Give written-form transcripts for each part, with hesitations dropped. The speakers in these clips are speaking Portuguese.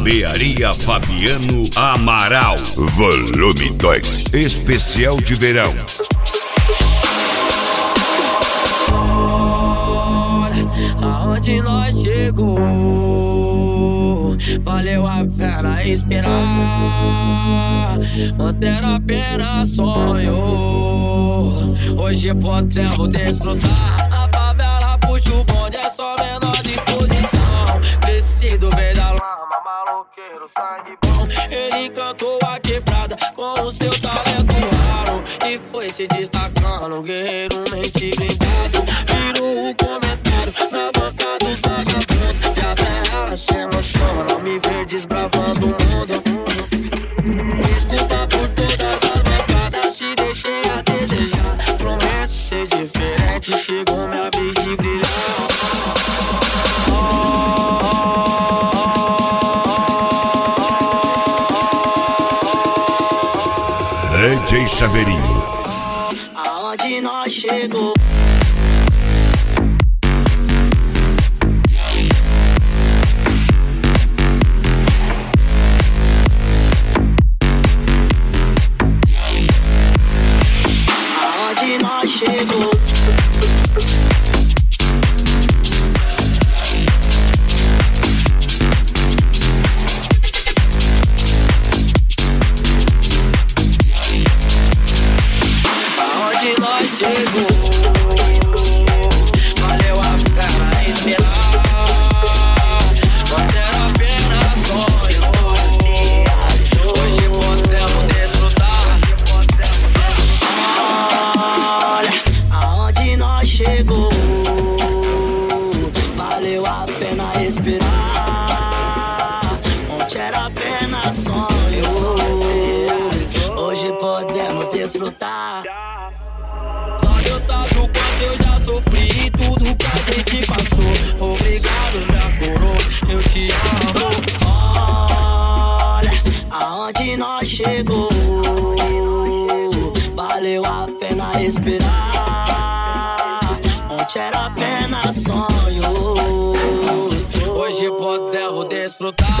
Barbearia Fabiano Amaral. Volume 2. Especial de verão. Olha aonde nós chegou. Valeu a pena esperar. Manter apenas sonho. Hoje podemos desfrutar. A favela puxa o bonde, é só menor disposição. Crescido veio da lama, maloqueiro, sangue bom. Ele encantou a quebrada com o seu talento raro e foi se destacando, guerreiro mente blindado. Virou o comentário na boca dos vagabundos e até ela se emociona, me ver desbravando o mundo. Desculpa por todas as bancadas, te deixei a desejar. Prometo ser diferente, chegou minha vez de brilhar. DJ Chaveirinho. Aonde nós chegou. Aonde nós chegou. Valeu a pena esperar. Manter apenas sonho. Hoje podemos desfrutar. Olha aonde nós chegou. Valeu a pena esperar. Ontem era apenas sonhos. Hoje podemos desfrutar. Deus sabe o quanto eu já sofri e tudo que a gente passou. Obrigado, minha coroa, eu te amo. Olha aonde nós chegou. Valeu a pena esperar. Ontem era apenas sonhos. Hoje podemos desfrutar.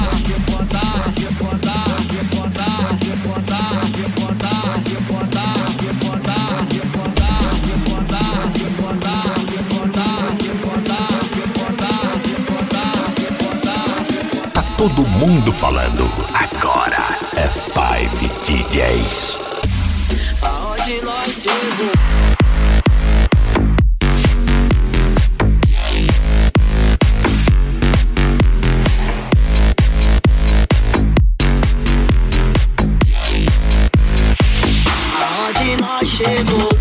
Todo mundo falando. Agora é 5 DJs. Aonde nós chegou. Aonde nós chegou.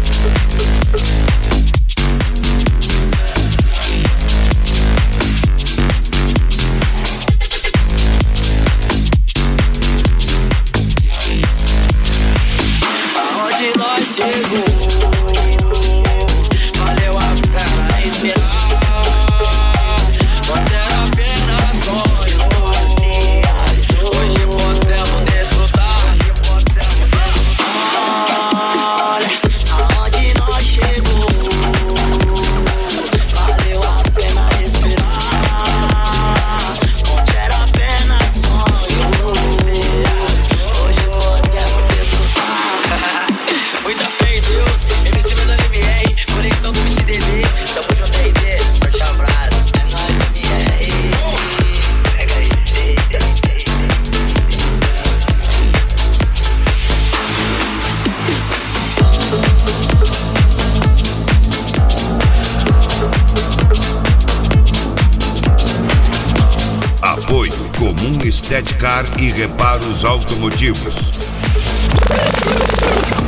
Valeu a pena esperar. Manter apenas sonho. Hoje podemos desfrutar. Olha aonde nós chegou. Valeu a pena esperar. Manter apenas sonho. Hoje podemos desfrutar. Muita fé em Deus, MC do LMR, conexão do MCDZ, tamo junto RD, forte abraço, é nóis MR. Pega aí, Apoio Comum Estética e Reparos Automotivos.